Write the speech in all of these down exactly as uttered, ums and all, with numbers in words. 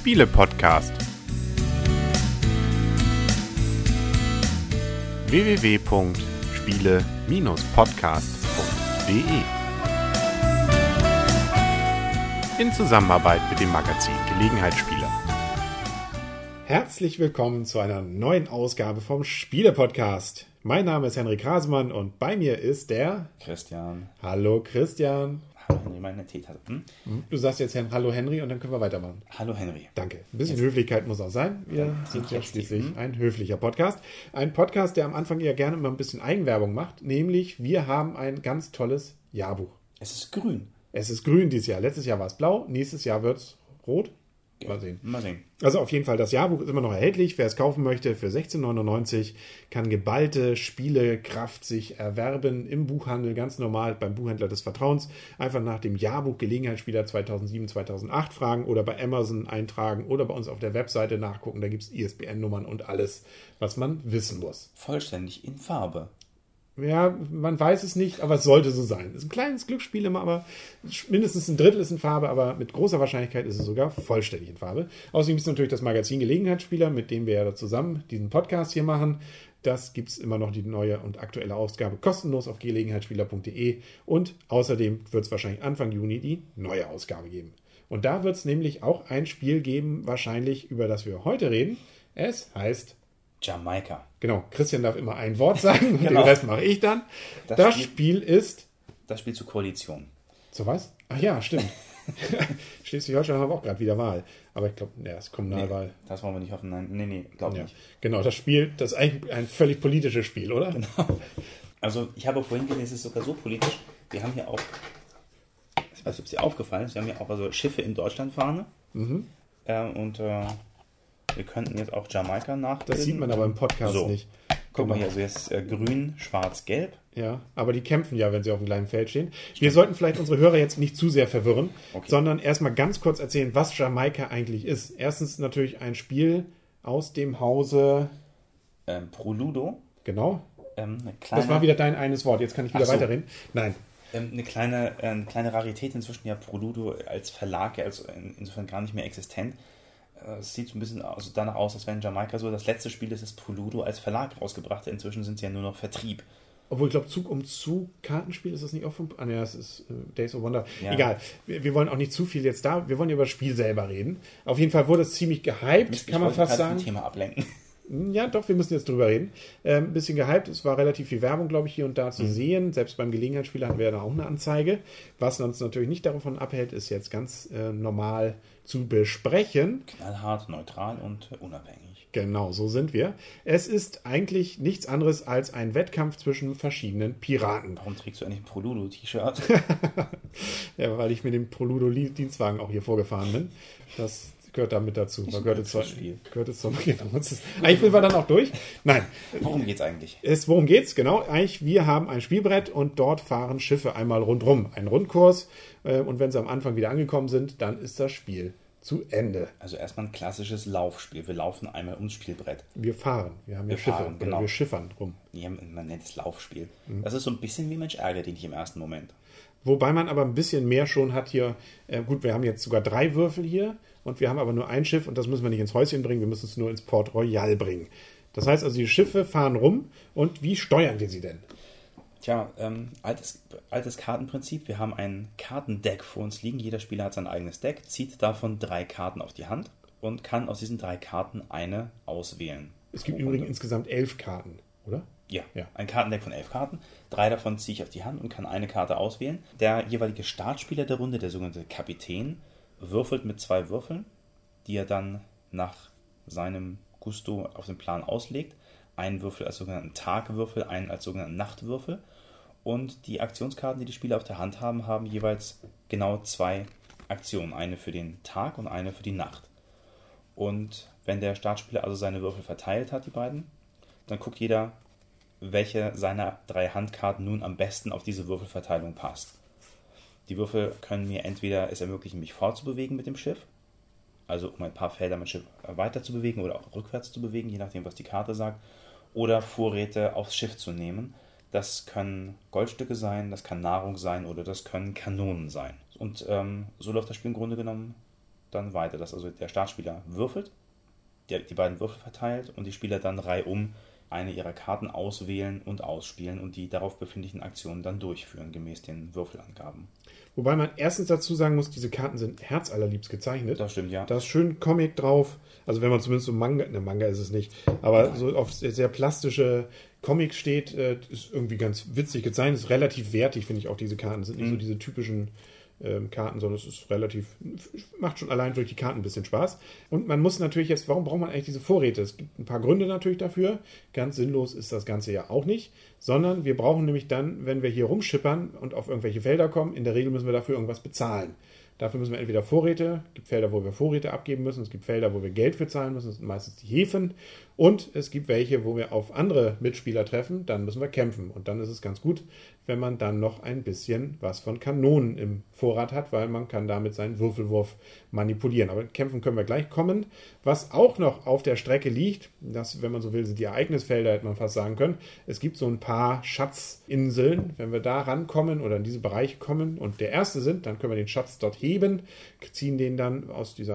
Spiele-Podcast. w w w punkt spiele Bindestrich podcast punkt d e in Zusammenarbeit mit dem Magazin Gelegenheitsspieler. Herzlich willkommen zu einer neuen Ausgabe vom Spiele-Podcast. Mein Name ist Henrik Hasemann und bei mir ist der Christian. Hallo Christian. Hallo Henry, meine Teetasse. Hm? Du sagst jetzt Hallo Henry und dann können wir weitermachen. Hallo Henry. Danke. Ein bisschen jetzt. Höflichkeit muss auch sein. Wir ja, sind ja schließlich hm? ein höflicher Podcast. Ein Podcast, der am Anfang eher gerne immer ein bisschen Eigenwerbung macht. Nämlich, wir haben ein ganz tolles Jahrbuch. Es ist grün. Es ist grün dieses Jahr. Letztes Jahr war es blau. Nächstes Jahr wird es rot. Mal sehen. Mal sehen. Also auf jeden Fall, das Jahrbuch ist immer noch erhältlich. Wer es kaufen möchte, für sechzehn neunundneunzig kann geballte Spielekraft sich erwerben im Buchhandel, ganz normal beim Buchhändler des Vertrauens. Einfach nach dem Jahrbuch Gelegenheitsspieler zweitausendsieben zweitausendacht fragen oder bei Amazon eintragen oder bei uns auf der Webseite nachgucken. Da gibt es I S B N-Nummern und alles, was man wissen muss. Vollständig in Farbe. Ja, man weiß es nicht, aber es sollte so sein. Es ist ein kleines Glücksspiel immer, aber mindestens ein Drittel ist in Farbe, aber mit großer Wahrscheinlichkeit ist es sogar vollständig in Farbe. Außerdem ist natürlich das Magazin Gelegenheitsspieler, mit dem wir ja zusammen diesen Podcast hier machen. Das gibt es immer noch, die neue und aktuelle Ausgabe, kostenlos auf gelegenheitsspieler punkt d e. Und außerdem wird es wahrscheinlich Anfang Juni die neue Ausgabe geben. Und da wird es nämlich auch ein Spiel geben, wahrscheinlich über das wir heute reden. Es heißt Jamaika. Genau, Christian darf immer ein Wort sagen und Genau. den Rest mache ich dann. Das, das Spiel, Spiel ist... Das Spiel zur Koalition. Zu was? Ach ja, stimmt. Schleswig-Holstein haben wir auch gerade wieder Wahl. Aber ich glaube, ja, das ist Kommunalwahl. Nee, das wollen wir nicht hoffen. Nein, nee, nee, glaube ja. nicht. Genau, das Spiel, das ist eigentlich ein völlig politisches Spiel, oder? Genau. Also ich habe vorhin gelesen, es ist sogar so politisch. Wir haben hier auch, ich weiß nicht, ob es dir aufgefallen ist, wir haben hier auch also Schiffe in Deutschlandfahne. Mhm. Äh, und äh, wir könnten jetzt auch Jamaika nachbilden. Das sieht man aber im Podcast so. nicht. Guck mal hier, also jetzt äh, grün, schwarz, gelb. Ja, aber die kämpfen ja, wenn sie auf dem kleinen Feld stehen. Stimmt. Wir sollten vielleicht unsere Hörer jetzt nicht zu sehr verwirren, okay. sondern erstmal ganz kurz erzählen, was Jamaika eigentlich ist. Erstens natürlich ein Spiel aus dem Hause... Ähm, Proludo. Genau. Ähm, eine kleine... Das war wieder dein eines Wort, jetzt kann ich wieder so. weiterreden. Nein. Ähm, eine, kleine, äh, eine kleine Rarität inzwischen, ja, Proludo als Verlag, ja, also insofern gar nicht mehr existent. Es sieht so ein bisschen also danach aus, als wenn Jamaika so das letzte Spiel ist, das Proludo als Verlag rausgebracht hat. Inzwischen sind sie ja nur noch Vertrieb. Obwohl, ich glaube, Zug um Zug Kartenspiel ist das nicht auch vom... Ah, ne, das ist äh, Days of Wonder. Ja. Egal, wir, wir wollen auch nicht zu viel jetzt da. Wir wollen über das Spiel selber reden. Auf jeden Fall wurde es ziemlich gehypt, ich kann man fast sagen. Vom Thema ablenken. Ja, doch, wir müssen jetzt drüber reden. Ähm, ein bisschen gehypt, es war relativ viel Werbung, glaube ich, hier und da zu mhm. sehen. Selbst beim Gelegenheitsspieler hatten wir ja da auch eine Anzeige. Was uns natürlich nicht davon abhält, ist jetzt ganz äh, normal zu besprechen. Knallhart, neutral und unabhängig. Genau, so sind wir. Es ist eigentlich nichts anderes als ein Wettkampf zwischen verschiedenen Piraten. Warum trägst du eigentlich ein Proludo-T-Shirt? Ja, weil ich mit dem Proludo-Dienstwagen auch hier vorgefahren bin. Das gehört damit dazu. Man gehört jetzt zum Spiel. Gehört jetzt zum, genau. Eigentlich sind wir dann auch durch. Nein. Worum geht's eigentlich? Es, worum geht's? Genau. Eigentlich, wir haben ein Spielbrett und dort fahren Schiffe einmal rundrum. Ein Rundkurs. Und wenn sie am Anfang wieder angekommen sind, dann ist das Spiel zu Ende. Also erstmal ein klassisches Laufspiel. Wir laufen einmal ums Spielbrett. Wir fahren. Wir haben ja wir Schiffe. Fahren, genau. Oder wir schiffern rum. Ja, man nennt es Laufspiel. Mhm. Das ist so ein bisschen wie Mensch ärgere dich nicht im ersten Moment. Wobei man aber ein bisschen mehr schon hat hier. Äh, gut, wir haben jetzt sogar drei Würfel hier und wir haben aber nur ein Schiff und das müssen wir nicht ins Häuschen bringen, wir müssen es nur ins Port Royal bringen. Das heißt also, die Schiffe fahren rum und wie steuern wir sie denn? Tja, ähm, altes, altes Kartenprinzip. Wir haben ein Kartendeck vor uns liegen. Jeder Spieler hat sein eigenes Deck, zieht davon drei Karten auf die Hand und kann aus diesen drei Karten eine auswählen. Es gibt übrigens insgesamt elf Karten, oder? Ja, ja, ein Kartendeck von elf Karten. Drei davon ziehe ich auf die Hand und kann eine Karte auswählen. Der jeweilige Startspieler der Runde, der sogenannte Kapitän, würfelt mit zwei Würfeln, die er dann nach seinem Gusto auf den Plan auslegt. Einen Würfel als sogenannten Tagwürfel, einen als sogenannten Nachtwürfel. Und die Aktionskarten, die die Spieler auf der Hand haben, haben jeweils genau zwei Aktionen. Eine für den Tag und eine für die Nacht. Und wenn der Startspieler also seine Würfel verteilt hat, die beiden, dann guckt jeder, welche seiner drei Handkarten nun am besten auf diese Würfelverteilung passt. Die Würfel können mir entweder es ermöglichen, mich fortzubewegen mit dem Schiff, also um ein paar Felder mit Schiff weiter zu bewegen oder auch rückwärts zu bewegen, je nachdem, was die Karte sagt, oder Vorräte aufs Schiff zu nehmen. Das können Goldstücke sein, das kann Nahrung sein oder das können Kanonen sein. Und ähm, so läuft das Spiel im Grunde genommen dann weiter, dass also der Startspieler würfelt, der die beiden Würfel verteilt und die Spieler dann reihum eine ihrer Karten auswählen und ausspielen und die darauf befindlichen Aktionen dann durchführen, gemäß den Würfelangaben. Wobei man erstens dazu sagen muss, diese Karten sind herzallerliebst gezeichnet. Das stimmt, ja. Da ist schön Comic drauf. Also wenn man zumindest so Manga, ne Manga ist es nicht, aber so auf sehr plastische Comics steht, ist irgendwie ganz witzig gezeichnet. Ist relativ wertig, finde ich auch, diese Karten. Das sind nicht mhm. so diese typischen ähm, Karten, sondern es ist relativ, macht schon allein durch die Karten ein bisschen Spaß. Und man muss natürlich jetzt, warum braucht man eigentlich diese Vorräte? Es gibt ein paar Gründe natürlich dafür. Ganz sinnlos ist das Ganze ja auch nicht. Sondern wir brauchen nämlich dann, wenn wir hier rumschippern und auf irgendwelche Felder kommen, in der Regel müssen wir dafür irgendwas bezahlen. Dafür müssen wir entweder Vorräte, es gibt Felder, wo wir Vorräte abgeben müssen, es gibt Felder, wo wir Geld für zahlen müssen, das sind meistens die Häfen. Und es gibt welche, wo wir auf andere Mitspieler treffen, dann müssen wir kämpfen. Und dann ist es ganz gut, wenn man dann noch ein bisschen was von Kanonen im Vorrat hat, weil man kann damit seinen Würfelwurf manipulieren. Aber kämpfen können wir gleich kommen. Was auch noch auf der Strecke liegt, das, wenn man so will, sind die Ereignisfelder, hätte man fast sagen können. Es gibt so ein paar Schatzinseln. Wenn wir da rankommen oder in diesen Bereich kommen und der erste sind, dann können wir den Schatz dort heben, ziehen den dann aus dieser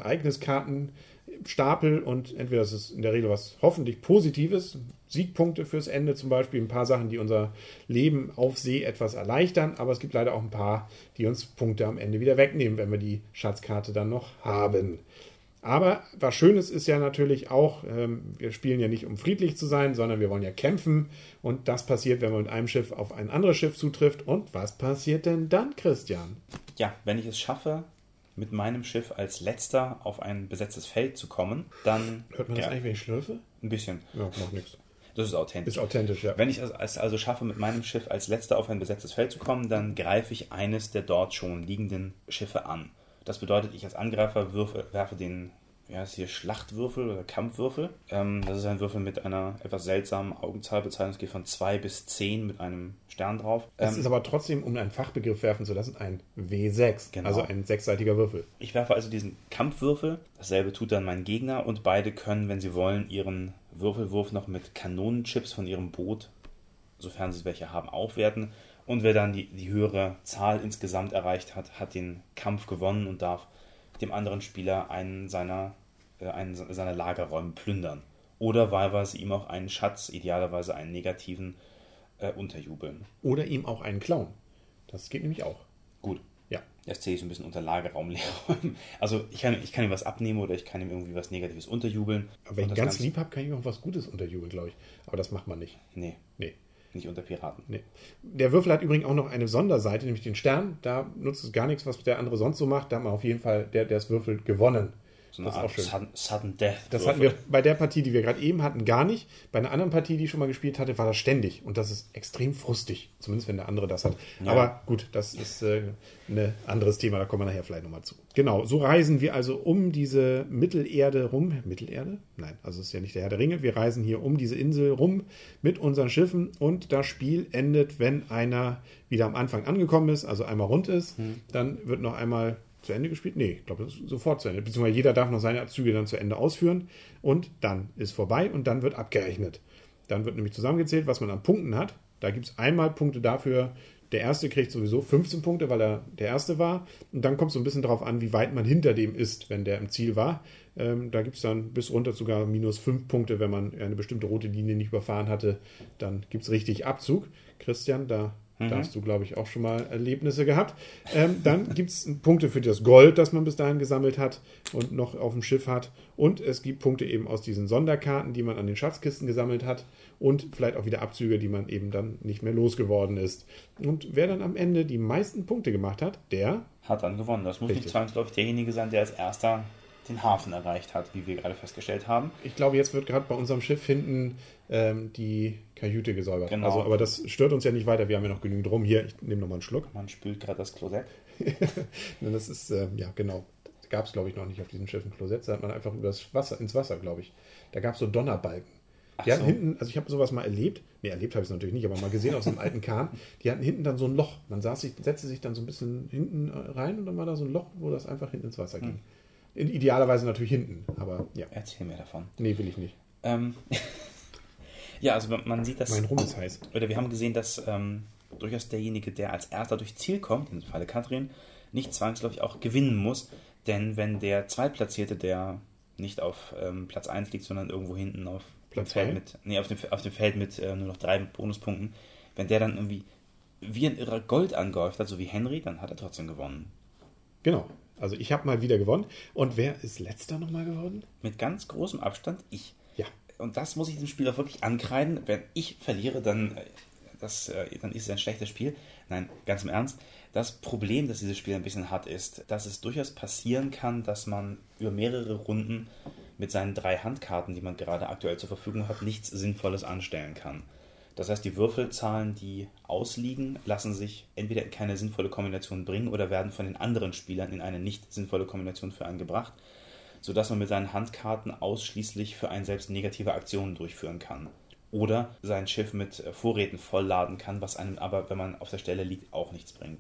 Ereigniskartenstapel und entweder ist es in der Regel was hoffentlich Positives, Siegpunkte fürs Ende zum Beispiel, ein paar Sachen, die unser Leben auf See etwas erleichtern, aber es gibt leider auch ein paar, die uns Punkte am Ende wieder wegnehmen, wenn wir die Schatzkarte dann noch haben. Aber was Schönes ist ja natürlich auch, ähm, wir spielen ja nicht, um friedlich zu sein, sondern wir wollen ja kämpfen. Und das passiert, wenn man mit einem Schiff auf ein anderes Schiff zutrifft. Und was passiert denn dann, Christian? Ja, wenn ich es schaffe, mit meinem Schiff als letzter auf ein besetztes Feld zu kommen, dann... Hört man das ja, eigentlich, wenn ich schlürfe? Ein bisschen. Ja, macht nichts. Das ist authentisch. Ist authentisch, ja. Wenn ich es also schaffe, mit meinem Schiff als letzter auf ein besetztes Feld zu kommen, dann greife ich eines der dort schon liegenden Schiffe an. Das bedeutet, ich als Angreifer würfe, werfe den, wie heißt hier, Schlachtwürfel oder Kampfwürfel. Ähm, das ist ein Würfel mit einer etwas seltsamen Augenzahlbezeichnung. Es geht von zwei bis zehn mit einem Stern drauf. Das ähm, ist aber trotzdem, um einen Fachbegriff werfen zu lassen, ein W sechs. Genau. Also ein sechsseitiger Würfel. Ich werfe also diesen Kampfwürfel. Dasselbe tut dann mein Gegner und beide können, wenn sie wollen, ihren Würfelwurf noch mit Kanonenchips von ihrem Boot, sofern sie welche haben, aufwerten. Und wer dann die, die höhere Zahl insgesamt erreicht hat, hat den Kampf gewonnen und darf dem anderen Spieler einen seiner, äh, einen seiner Lagerräume plündern. Oder wahlweise ihm auch einen Schatz, idealerweise einen negativen, äh, unterjubeln. Oder ihm auch einen klauen. Das geht nämlich auch. Gut. Ja. Das zähle ich so ein bisschen unter Lagerraum leerräumen. Also ich kann, ich kann ihm was abnehmen oder ich kann ihm irgendwie was Negatives unterjubeln. Aber wenn ich das ganz Ganze, lieb habe, kann ich ihm auch was Gutes unterjubeln, glaube ich. Aber das macht man nicht. Nee. Nee. Nicht unter Piraten. Nee. Der Würfel hat übrigens auch noch eine Sonderseite, nämlich den Stern. Da nutzt es gar nichts, was der andere sonst so macht. Da hat man auf jeden Fall, der, der es würfelt, gewonnen. So eine das ist Art auch schön. Sudden, Sudden Death. Das hatten wir bei der Partie, die wir gerade eben hatten, gar nicht. Bei einer anderen Partie, die ich schon mal gespielt hatte, war das ständig. Und das ist extrem frustig. Zumindest, wenn der andere das hat. Ja. Aber gut, das ist äh, ein anderes Thema. Da kommen wir nachher vielleicht nochmal zu. Genau, so reisen wir also um diese Mittelerde rum. Mittelerde? Nein, also es ist ja nicht der Herr der Ringe. Wir reisen hier um diese Insel rum mit unseren Schiffen. Und das Spiel endet, wenn einer wieder am Anfang angekommen ist, also einmal rund ist. Hm. Dann wird noch einmal... zu Ende gespielt? Nee, ich glaube, das ist sofort zu Ende. Beziehungsweise jeder darf noch seine Züge dann zu Ende ausführen und dann ist vorbei und dann wird abgerechnet. Dann wird nämlich zusammengezählt, was man an Punkten hat. Da gibt es einmal Punkte dafür, der Erste kriegt sowieso fünfzehn Punkte, weil er der Erste war. Und dann kommt es so ein bisschen darauf an, wie weit man hinter dem ist, wenn der im Ziel war. Ähm, da gibt es dann bis runter sogar minus fünf Punkte, wenn man eine bestimmte rote Linie nicht überfahren hatte. Dann gibt es richtig Abzug. Christian, da Mhm. Da hast du, glaube ich, auch schon mal Erlebnisse gehabt. Ähm, dann gibt es Punkte für das Gold, das man bis dahin gesammelt hat und noch auf dem Schiff hat. Und es gibt Punkte eben aus diesen Sonderkarten, die man an den Schatzkisten gesammelt hat. Und vielleicht auch wieder Abzüge, die man eben dann nicht mehr losgeworden ist. Und wer dann am Ende die meisten Punkte gemacht hat, der hat dann gewonnen. Das muss Richtig. nicht zwangsläufig derjenige sein, der als erster den Hafen erreicht hat, wie wir gerade festgestellt haben. Ich glaube, jetzt wird gerade bei unserem Schiff hinten ähm, die Kajüte gesäubert. Genau. Also, aber das stört uns ja nicht weiter. Wir haben ja noch genügend rum. Hier, ich nehme nochmal einen Schluck. Man spült gerade das Klosett. Das ist, äh, ja genau. Da gab es, glaube ich, noch nicht auf diesem Schiff ein Klosett. Da hat man einfach übers Wasser, ins Wasser, glaube ich. Da gab es so Donnerbalken. Ach Die hatten so. hinten, also ich habe sowas mal erlebt. Nee, erlebt habe ich es natürlich nicht, aber mal gesehen aus so einem alten Kahn. Die hatten hinten dann so ein Loch. Man saß sich, setzte sich dann so ein bisschen hinten rein und dann war da so ein Loch, wo das einfach hinten ins Wasser ging. Hm. Idealerweise natürlich hinten, aber ja. Erzähl mir davon. Nee, will ich nicht. Ähm, ja, also man sieht, dass... Mein Rum ist heiß. Oder wir haben gesehen, dass ähm, durchaus derjenige, der als erster durchs Ziel kommt, in diesem Falle Katrin, nicht zwangsläufig auch gewinnen muss, Denn wenn der Zweitplatzierte, der nicht auf ähm, Platz eins liegt, sondern irgendwo hinten auf Platz dem Feld zwei? mit, nee, auf dem, auf dem Feld mit äh, nur noch drei Bonuspunkten, wenn der dann irgendwie wie ein irrer Gold angehäuft hat, so wie Henry, dann hat er trotzdem gewonnen. Genau. Also ich habe mal wieder gewonnen. Und wer ist letzter nochmal geworden? Mit ganz großem Abstand ich. Ja. Und das muss ich dem Spiel auch wirklich ankreiden. Wenn ich verliere, dann, das, dann ist es ein schlechtes Spiel. Nein, ganz im Ernst. Das Problem, das dieses Spiel ein bisschen hat, ist, dass es durchaus passieren kann, dass man über mehrere Runden mit seinen drei Handkarten, die man gerade aktuell zur Verfügung hat, nichts Sinnvolles anstellen kann. Das heißt, die Würfelzahlen, die ausliegen, lassen sich entweder in keine sinnvolle Kombination bringen oder werden von den anderen Spielern in eine nicht sinnvolle Kombination für einen gebracht, sodass man mit seinen Handkarten ausschließlich für einen selbst negative Aktionen durchführen kann. Oder sein Schiff mit Vorräten vollladen kann, was einem aber, wenn man auf der Stelle liegt, auch nichts bringt.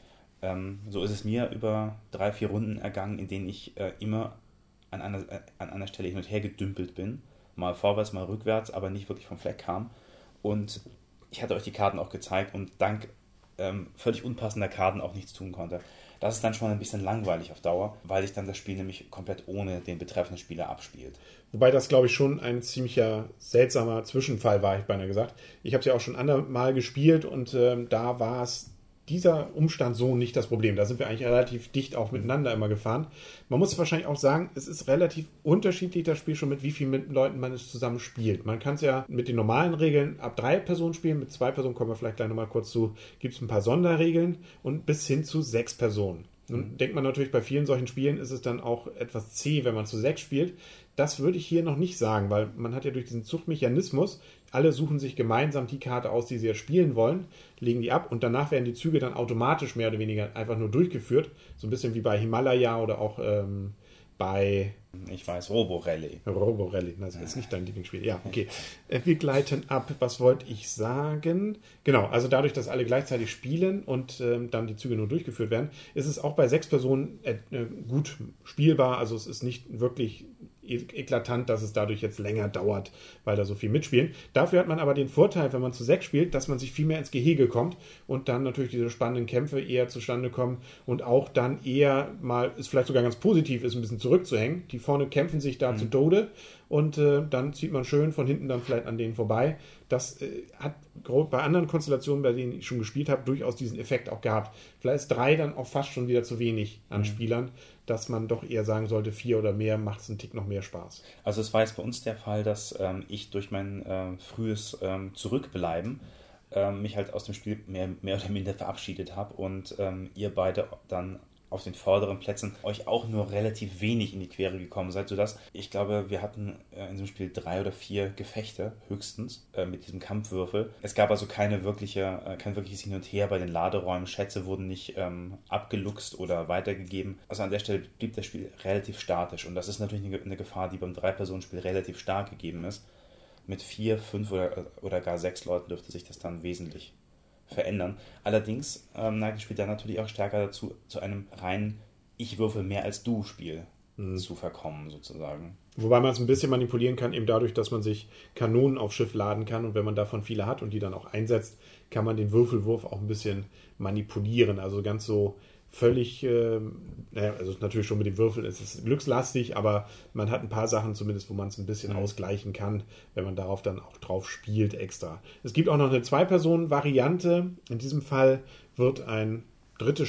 Ähm, so ist es mir über drei, vier Runden ergangen, in denen ich äh, immer an einer, äh, an einer Stelle hin und her gedümpelt bin. Mal vorwärts, mal rückwärts, aber nicht wirklich vom Fleck kam. Und ich hatte euch die Karten auch gezeigt und dank ähm, völlig unpassender Karten auch nichts tun konnte. Das ist dann schon ein bisschen langweilig auf Dauer, weil sich dann das Spiel nämlich komplett ohne den betreffenden Spieler abspielt. Wobei das, glaube ich, schon ein ziemlicher seltsamer Zwischenfall war, ich beinahe gesagt. Ich habe es ja auch schon andermal gespielt und ähm, da war es dieser Umstand so nicht das Problem. Da sind wir eigentlich relativ dicht auch miteinander immer gefahren. Man muss wahrscheinlich auch sagen, es ist relativ unterschiedlich, das Spiel schon, mit wie vielen Leuten man es zusammen spielt. Man kann es ja mit den normalen Regeln ab drei Personen spielen, mit zwei Personen kommen wir vielleicht gleich nochmal kurz zu, gibt es ein paar Sonderregeln und bis hin zu sechs Personen. Nun mhm. denkt man natürlich, bei vielen solchen Spielen ist es dann auch etwas zäh, wenn man zu sechs spielt. Das würde ich hier noch nicht sagen, weil man hat ja durch diesen Zuchtmechanismus, alle suchen sich gemeinsam die Karte aus, die sie ja spielen wollen, legen die ab und danach werden die Züge dann automatisch mehr oder weniger einfach nur durchgeführt. So ein bisschen wie bei Himalaya oder auch ähm, bei... Ich weiß, Roborally. Roborally, das ist jetzt nicht dein Lieblingsspiel. Ja, okay. Wir gleiten ab. Was wollte ich sagen? Genau, also dadurch, dass alle gleichzeitig spielen und ähm, dann die Züge nur durchgeführt werden, ist es auch bei sechs Personen äh, gut spielbar. Also es ist nicht wirklich eklatant, dass es dadurch jetzt länger dauert, weil da so viel mitspielen. Dafür hat man aber den Vorteil, wenn man zu sechs spielt, dass man sich viel mehr ins Gehege kommt und dann natürlich diese spannenden Kämpfe eher zustande kommen und auch dann eher mal, ist vielleicht sogar ganz positiv, ist ein bisschen zurückzuhängen. Die vorne kämpfen sich da mhm. zu Tode und äh, dann zieht man schön von hinten dann vielleicht an denen vorbei. Das äh, hat bei anderen Konstellationen, bei denen ich schon gespielt habe, durchaus diesen Effekt auch gehabt. Vielleicht ist drei dann auch fast schon wieder zu wenig an mhm. Spielern, dass man doch eher sagen sollte, vier oder mehr macht es einen Tick noch mehr Spaß. Also es war jetzt bei uns der Fall, dass ähm, ich durch mein äh, frühes ähm, Zurückbleiben ähm, mich halt aus dem Spiel mehr, mehr oder minder verabschiedet habe und ähm, ihr beide dann auf den vorderen Plätzen euch auch nur relativ wenig in die Quere gekommen seid, sodass ich glaube, wir hatten äh, in diesem Spiel drei oder vier Gefechte höchstens äh, mit diesem Kampfwürfel. Es gab also keine wirkliche, äh, kein wirkliches Hin und Her bei den Laderäumen. Schätze wurden nicht ähm, abgeluchst oder weitergegeben. Also an der Stelle blieb das Spiel relativ statisch und das ist natürlich eine, eine Gefahr, die beim Drei-Personen-Spiel relativ stark gegeben ist. Mit vier, fünf oder, oder gar sechs Leuten dürfte sich das dann wesentlich verändern. Allerdings ähm, neigt das Spiel dann natürlich auch stärker dazu, zu einem rein Ich würfel mehr als du Spiel mhm. zu verkommen, sozusagen. Wobei man es ein bisschen manipulieren kann, eben dadurch, dass man sich Kanonen aufs Schiff laden kann und wenn man davon viele hat und die dann auch einsetzt, kann man den Würfelwurf auch ein bisschen manipulieren. Also ganz so völlig, äh, naja, also natürlich schon mit dem Würfel ist es glückslastig, aber man hat ein paar Sachen zumindest, wo man es ein bisschen mhm. ausgleichen kann, wenn man darauf dann auch drauf spielt extra. Es gibt auch noch eine Zwei-Personen-Variante. In diesem Fall wird ein drittes,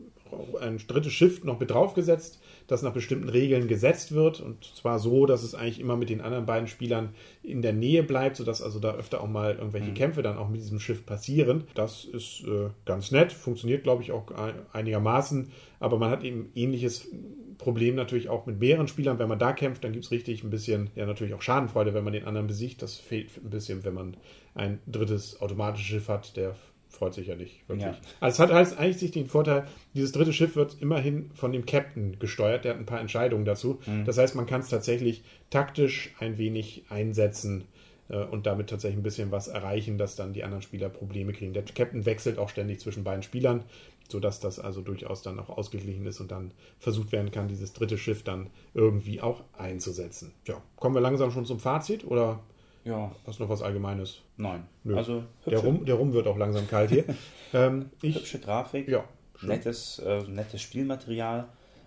ein drittes Schiff noch mit draufgesetzt, das nach bestimmten Regeln gesetzt wird und zwar so, dass es eigentlich immer mit den anderen beiden Spielern in der Nähe bleibt, sodass also da öfter auch mal irgendwelche mhm. Kämpfe dann auch mit diesem Schiff passieren. Das ist äh, ganz nett, funktioniert glaube ich auch einigermaßen, aber man hat eben ähnliches Problem natürlich auch mit mehreren Spielern. Wenn man da kämpft, dann gibt es richtig ein bisschen, ja natürlich auch Schadenfreude, wenn man den anderen besiegt. Das fehlt ein bisschen, wenn man ein drittes automatisches Schiff hat, der freut sich ja nicht wirklich. Ja. Also es hat halt eigentlich sich den Vorteil, dieses dritte Schiff wird immerhin von dem Captain gesteuert, der hat ein paar Entscheidungen dazu. Mhm. Das heißt, man kann es tatsächlich taktisch ein wenig einsetzen äh, und damit tatsächlich ein bisschen was erreichen, dass dann die anderen Spieler Probleme kriegen. Der Captain wechselt auch ständig zwischen beiden Spielern, sodass das also durchaus dann auch ausgeglichen ist und dann versucht werden kann, dieses dritte Schiff dann irgendwie auch einzusetzen. Ja, kommen wir langsam schon zum Fazit oder... Ja. Hast du noch was Allgemeines? Nein. Nö. Also der Rum, der Rum wird auch langsam kalt hier. ähm, ich, hübsche Grafik, ja, nettes, äh, nettes Spielmaterial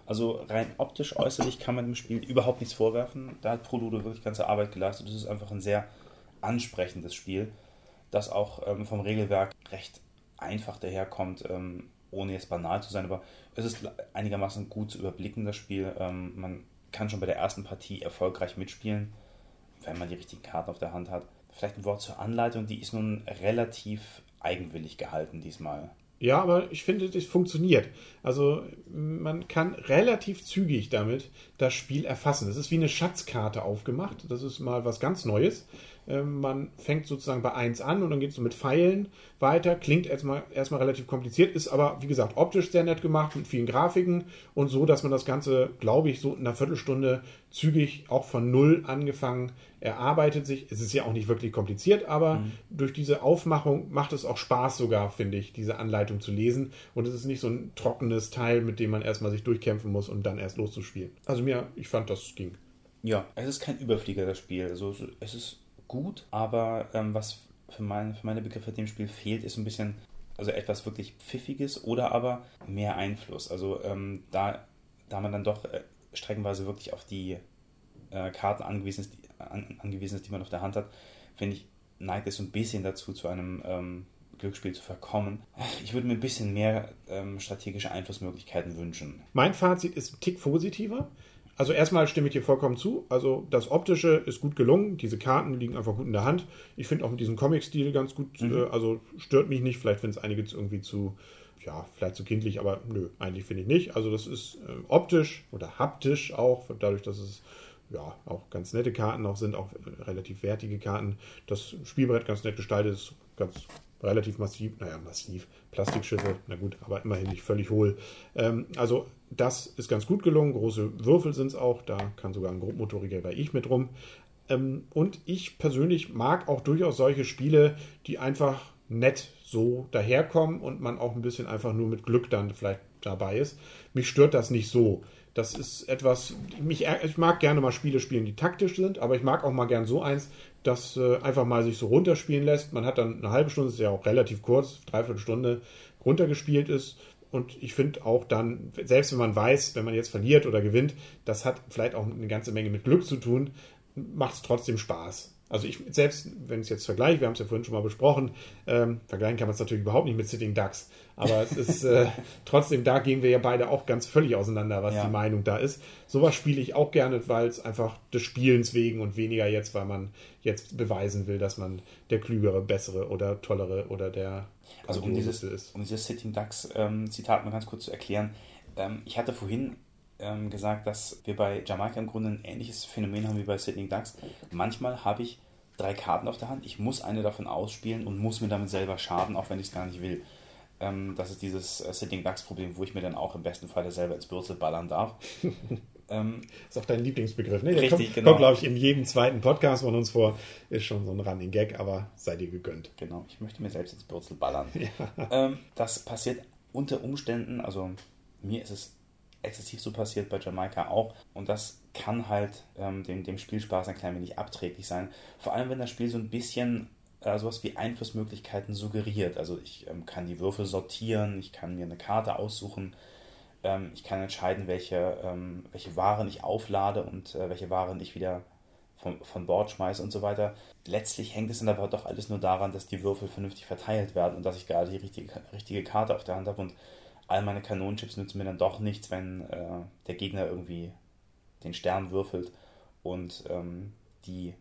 Also rein optisch, äußerlich kann man dem Spiel überhaupt nichts vorwerfen. Da hat ProLudo wirklich ganze Arbeit geleistet. Das ist einfach ein sehr ansprechendes Spiel, das auch ähm, vom Regelwerk recht einfach daherkommt, ähm, ohne jetzt banal zu sein, aber es ist einigermaßen gut zu überblicken, das Spiel. Ähm, man kann schon bei der ersten Partie erfolgreich mitspielen, wenn man die richtigen Karten auf der Hand hat. Vielleicht ein Wort zur Anleitung, die ist nun relativ eigenwillig gehalten diesmal. Ja, aber ich finde, das funktioniert. Also man kann relativ zügig damit das Spiel erfassen. Es ist wie eine Schatzkarte aufgemacht. Das ist mal was ganz Neues. Ähm, man fängt sozusagen bei eins an und dann geht es so mit Pfeilen weiter. Klingt erstmal, erstmal relativ kompliziert, ist aber, wie gesagt, optisch sehr nett gemacht mit vielen Grafiken und so, dass man das Ganze, glaube ich, so in einer Viertelstunde zügig auch von Null angefangen erarbeitet sich. Es ist ja auch nicht wirklich kompliziert, aber mhm. durch diese Aufmachung macht es auch Spaß sogar, finde ich, diese Anleitung zu lesen. Und es ist nicht so ein trockenes Teil, mit dem man erstmal sich durchkämpfen muss und dann erst loszuspielen. Also mir, ich fand, das ging. Ja, es ist kein Überflieger, das Spiel. Also es ist gut, aber ähm, was für, mein, für meine Begriffe dem Spiel fehlt, ist ein bisschen, also etwas wirklich Pfiffiges oder aber mehr Einfluss. Also ähm, da, da man dann doch äh, streckenweise wirklich auf die äh, Karten angewiesen ist, die, an, angewiesen ist, die man auf der Hand hat, finde ich, neigt es so ein bisschen dazu, zu einem ähm, Glücksspiel zu verkommen. Ich würde mir ein bisschen mehr ähm, strategische Einflussmöglichkeiten wünschen. Mein Fazit ist ein Tick positiver. Also erstmal stimme ich dir vollkommen zu. Also das Optische ist gut gelungen. Diese Karten liegen einfach gut in der Hand. Ich finde auch mit diesem Comic-Stil ganz gut. Mhm. Äh, also stört mich nicht. Vielleicht finden es einige irgendwie zu, ja, vielleicht zu kindlich, aber nö, eigentlich finde ich nicht. Also das ist äh, optisch oder haptisch auch, dadurch, dass es ja auch ganz nette Karten auch sind, auch äh, relativ wertige Karten. Das Spielbrett ganz nett gestaltet ist, ganz relativ massiv, naja, massiv, Plastikschiffe, na gut, aber immerhin nicht völlig hohl. Ähm, also das ist ganz gut gelungen, große Würfel sind es auch, da kann sogar ein grobmotoriger wie ich mit rum. Ähm, und ich persönlich mag auch durchaus solche Spiele, die einfach nett so daherkommen und man auch ein bisschen einfach nur mit Glück dann vielleicht dabei ist. Mich stört das nicht so. Das ist etwas, mich, ich mag gerne mal Spiele spielen, die taktisch sind, aber ich mag auch mal gern so eins, das äh, einfach mal sich so runterspielen lässt. Man hat dann eine halbe Stunde, das ist ja auch relativ kurz, dreiviertel Stunde runtergespielt ist. Und ich finde auch dann, selbst wenn man weiß, wenn man jetzt verliert oder gewinnt, das hat vielleicht auch eine ganze Menge mit Glück zu tun, macht es trotzdem Spaß. Also ich selbst, wenn ich es jetzt vergleiche, wir haben es ja vorhin schon mal besprochen, ähm, vergleichen kann man es natürlich überhaupt nicht mit Sitting Ducks, aber es ist äh, trotzdem, da gehen wir ja beide auch ganz völlig auseinander, was ja. die Meinung da ist. Sowas spiele ich auch gerne, weil es einfach des Spielens wegen und weniger jetzt, weil man jetzt beweisen will, dass man der klügere, bessere oder tollere oder der also um dieses, ist. Um dieses Sitting Ducks ähm, Zitat mal ganz kurz zu erklären, ähm, ich hatte vorhin ähm, gesagt, dass wir bei Jamaika im Grunde ein ähnliches Phänomen haben wie bei Sitting Ducks. Manchmal habe ich drei Karten auf der Hand, ich muss eine davon ausspielen und muss mir damit selber schaden, auch wenn ich es gar nicht will. Ähm, das ist dieses äh, Sitting Ducks Problem, wo ich mir dann auch im besten Fall selber ins Bürzel ballern darf. ähm, ist auch dein Lieblingsbegriff, ne? Der richtig, kommt, genau. kommt, glaube ich, in jedem zweiten Podcast von uns vor. Ist schon so ein Running Gag, aber sei dir gegönnt. Genau, ich möchte mir selbst ins Bürzel ballern. Ja. Ähm, das passiert unter Umständen, also mir ist es exzessiv so passiert, bei Jamaika auch. Und das kann halt ähm, dem, dem Spielspaß ein klein wenig abträglich sein. Vor allem, wenn das Spiel so ein bisschen äh, sowas wie Einflussmöglichkeiten suggeriert. Also ich ähm, kann die Würfel sortieren, ich kann mir eine Karte aussuchen, ähm, ich kann entscheiden, welche, ähm, welche Waren ich auflade und äh, welche Waren ich wieder von, von Bord schmeiße und so weiter. Letztlich hängt es dann aber doch alles nur daran, dass die Würfel vernünftig verteilt werden und dass ich gerade die richtige, richtige Karte auf der Hand habe und all meine Kanonenchips nützen mir dann doch nichts, wenn äh, der Gegner irgendwie den Stern würfelt und ähm, die,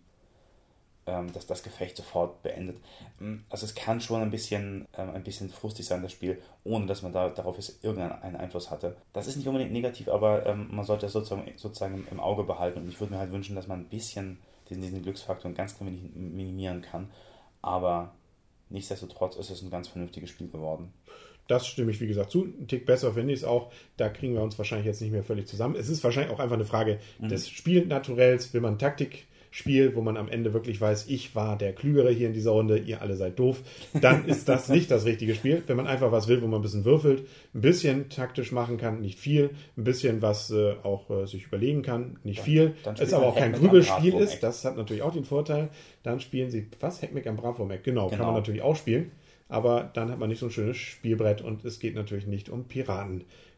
ähm, dass das Gefecht sofort beendet. Also es kann schon ein bisschen, ähm, ein bisschen frustig sein, das Spiel, ohne dass man da, darauf jetzt irgendeinen Einfluss hatte. Das ist nicht unbedingt negativ, aber ähm, man sollte das sozusagen, sozusagen im, im Auge behalten und ich würde mir halt wünschen, dass man ein bisschen diesen, diesen Glücksfaktor ganz klein wenig minimieren kann, aber nichtsdestotrotz ist es ein ganz vernünftiges Spiel geworden. Das stimme ich, wie gesagt, zu. Ein Tick besser finde ich es auch. Da kriegen wir uns wahrscheinlich jetzt nicht mehr völlig zusammen. Es ist wahrscheinlich auch einfach eine Frage mhm. des Spielnaturells. Will man ein Taktikspiel, wo man am Ende wirklich weiß, ich war der Klügere hier in dieser Runde, ihr alle seid doof, dann ist das nicht das richtige Spiel. Wenn man einfach was will, wo man ein bisschen würfelt, ein bisschen taktisch machen kann, nicht viel, ein bisschen was äh, auch äh, sich überlegen kann, nicht ja, viel, es aber auch kein Grübelspiel ist, das hat natürlich auch den Vorteil. Dann spielen sie, was? Heckmeck am Bravwurm-Eck, genau, genau, kann man natürlich auch spielen. Aber dann hat man nicht so ein schönes Spielbrett und es geht natürlich nicht um Piraten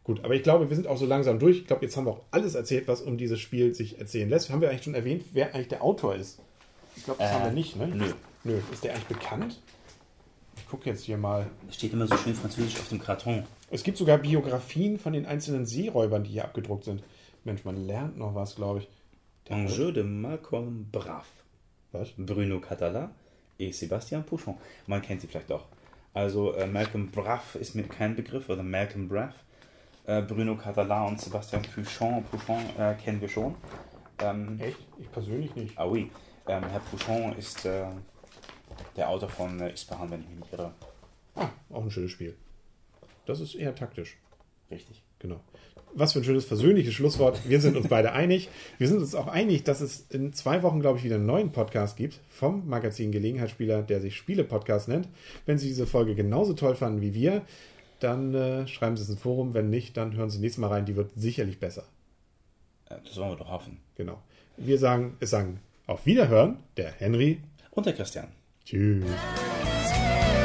Gut, aber ich glaube, wir sind auch so langsam durch. Ich glaube, jetzt haben wir auch alles erzählt, was um dieses Spiel sich erzählen lässt. Haben wir eigentlich schon erwähnt, wer eigentlich der Autor ist? Ich glaube, das äh, haben wir nicht, ne? Nö. Nö. Ist der eigentlich bekannt? Ich gucke jetzt hier mal. Das steht immer so schön französisch auf dem Karton. Es gibt sogar Biografien von den einzelnen Seeräubern, die hier abgedruckt sind. Mensch, man lernt noch was, glaube ich. Der Un jeu de Malcolm Braff. Was? Bruno Catala et Sébastien Pouchon. Man kennt sie vielleicht doch. Also äh, Malcolm Braff ist mir kein Begriff, oder Malcolm Braff. Äh, Bruno Catala und Sébastien Pouchon, Pouchon äh, kennen wir schon. Ähm, Echt? Ich persönlich nicht. Ah oui. Ähm, Herr Pouchon ist äh, der Autor von äh, Ispahan, wenn ich mich nicht irre. Ah, auch ein schönes Spiel. Das ist eher taktisch. Richtig. Genau. Was für ein schönes versöhnliches Schlusswort. Wir sind uns beide einig. Wir sind uns auch einig, dass es in zwei Wochen, glaube ich, wieder einen neuen Podcast gibt vom Magazin Gelegenheitsspieler, der sich Spiele-Podcast nennt. Wenn Sie diese Folge genauso toll fanden wie wir, dann äh, schreiben Sie es ins Forum. Wenn nicht, dann hören Sie nächstes Mal rein. Die wird sicherlich besser. Das wollen wir doch hoffen. Genau. Wir sagen, es sagen auf Wiederhören, der Henry und der Christian. Tschüss.